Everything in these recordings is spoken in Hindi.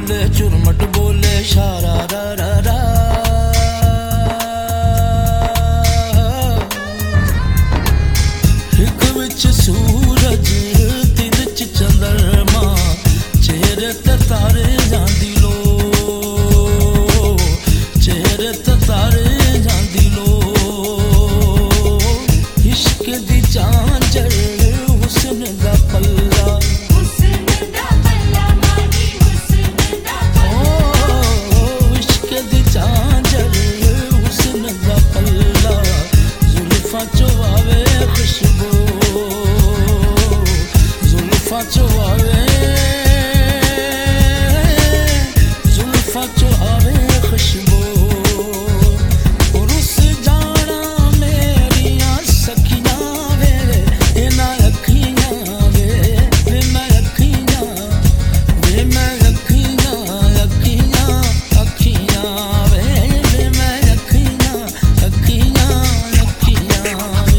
बोले चुरमट बोले शारा रा रा रा। एक विच सूरज दिन च चंद्रमा चेहरे ते तारे जांदी लो, चेहरे ते तारे जांदी लो। इश्क दी झांझर हुस्न दा पल्ला, इश्क दी झांझर हुस्न दा पल्ला। जुल्फां चो आवे खुशबू, जुल्फां चो आवे, जुल्फां चो आवे खुशबू। रुस जाना मेरियां सखियां वे इना अखियां वे, वे मैं अखियां, वे मैं अखियां, अखियां अखियां वे, वे मैं अखियां, अखियां अखियां वे।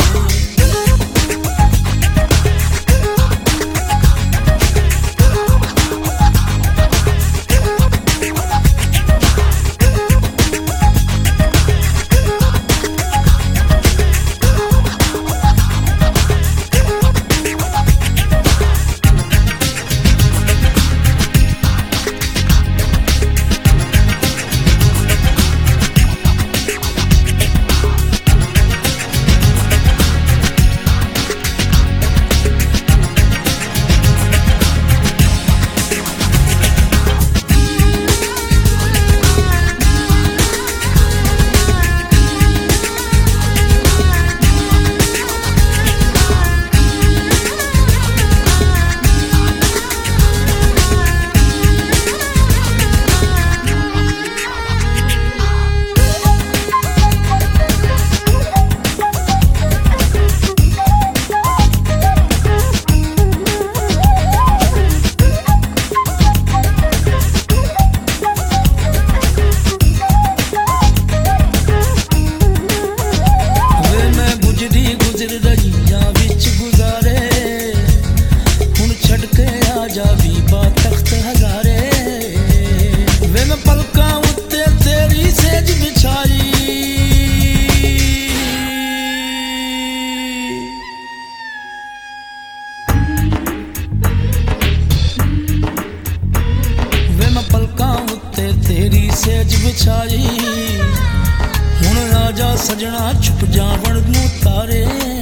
तेरी सेज बिछाई हुण आजा सजना छुप जावण नूं तारे।